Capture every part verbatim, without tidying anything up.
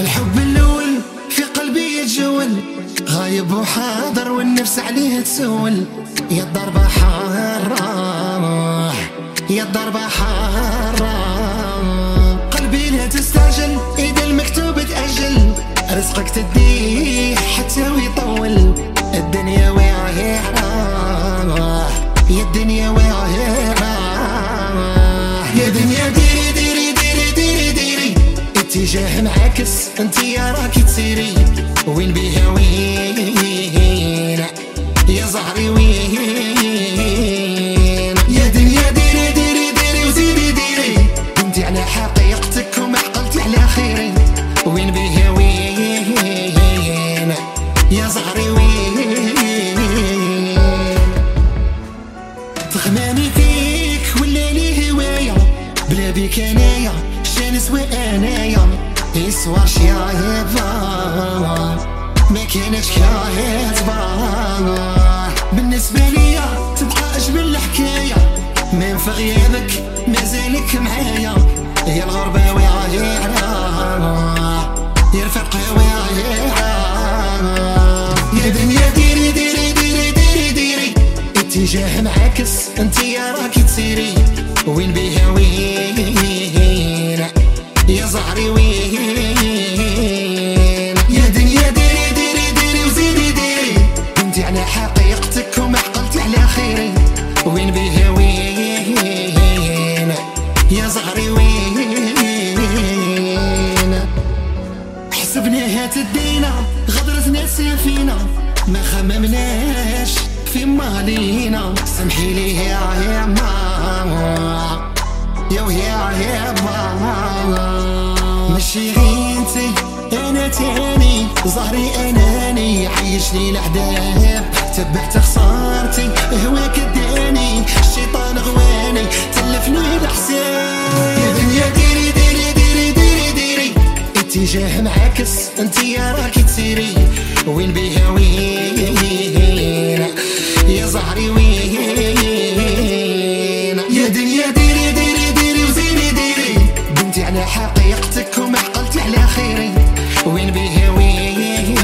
الحب الأول في قلبي يتجول، غايب وحاضر والنفس عليه تسول. يا الضربة حارة يا الضربة حارة، قلبي لا تستعجل إذا المكتوب تأجل. رزقك تديه حتى ويطول، الدنيا واعرة يا الدنيا واعرة. يا دنيا ديري ديري ديري ديري ديري، اتجاه معاكس انتي راكي تسيري. وين بيها وين يا زهري وين؟ يا دنيا ديري ديري ديري وزيدي ديري، كنتي على حقيقتك وما عقلتي على خيري. وين بيها وين يا زهري وين؟ تغماني فيك ولا لي هواية، بلا بيك انايا شان سوا انايا. يسوى شيايبا ما كانش كايتبا، بالنسبة ليا تبقى أجمل الحكاية. من في غيابك مازالك معايا، يا الغربة واعرة يا الفرقة واعرة. يا دنيا ديري ديري ديري ديري ديري، اتجاه معاكس انتي راكي تسيري. وين بيها وين يا زهري وين؟ يا دنيا ديري ديري ديري وزيدي ديري، كنتي على حقيقتك وما عقلتي على خيري. وين بيها وين يا زهري وين؟ حسبناها تدينا غدرتنا سفينة، ما خممناش في مالينا. سمحي لي يا يما يا ويا يما، ماشي غير انتي انا تاني، زهري اناني عيشني العذاب. تبعت خسارتي هواك اداني، الشيطان غواني تلفني الحساب. يا دنيا ديري ديري ديري ديري ديري، اتجاه معاكس انتي راكي تسيري. وين بيها وين يا زهري وين؟ يا دنيا ديري ديري ديري وزيدي ديري، بنتي على حقيقتك وما عقلتي على خيري. وين بيها وين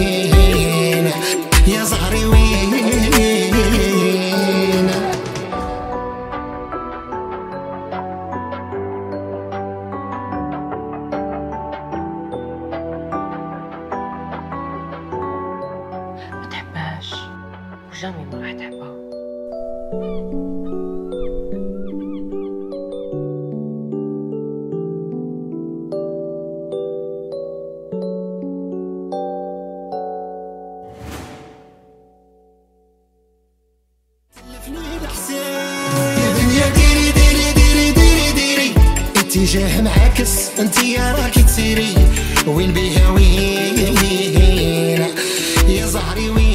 يا زهري وين؟ ما تحبهاش وجامي ما راح تحبها. يا دنيا ديري ديري ديري ديري ديري، اتجاه معاكس انتي راكي تسيري. وين بيها وين يا زهري وين؟